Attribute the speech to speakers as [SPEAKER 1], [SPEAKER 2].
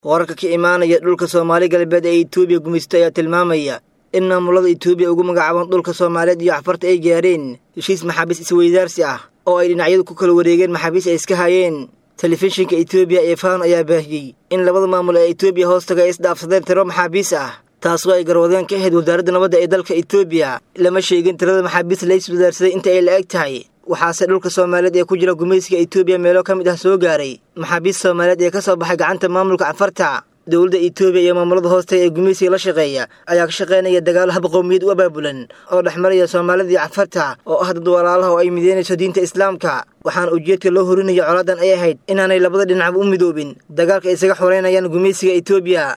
[SPEAKER 1] wararka ka imaanaya dhulka Soomaali galbeed ee Itoobiya gumeysta ayaa tilmaamaya in maamulada Itoobiya ugu magacaaban dhulka Soomaaliyeed iyo Cafarta ay gaareen heshiis maxaabiis isweydaarsi ah oo ay dhinacyadu ku kala wareegeen maxaabiis ay iska hayeen. Telefishinka Itoobiya ee Faan ayaa baahiyay in labada maamul ee Itoobiya hoostaga ay isdhaafsadeen tiro maxaabiis ah, taasoo ay garwadeen ka ahayd wasaaradda nabadda ee dalka Itoobiya. Lama sheegin tirada maxaabiis la isweydaarsaday inta ay la eg tahay, waxaase dhulka Soomaaliyeed ee ku jira gumeysiga Itoobiya meelo ka mid ah soo gaaray maxaabiis Soomaaliyeed ee ka soo baxay gacanta maamulka Cafarta. dowladda Itoobiya iyo maamulada hoostaga ee gumeysiga la shaqeeya ayaa ka shaqeynaya dagaal hab qowmiyad u abaabulan oo dhexmaraya Soomaalida iyo Cafarta oo ah dad walaalaha oo ay mideynayso diinta Islaamka. waxaan ujeedka loo horinayo colaadan ay ahayd inaanay labada dhinac u midoobin dagaalka isaga xoreynayaan gumeysiga Itoobiya.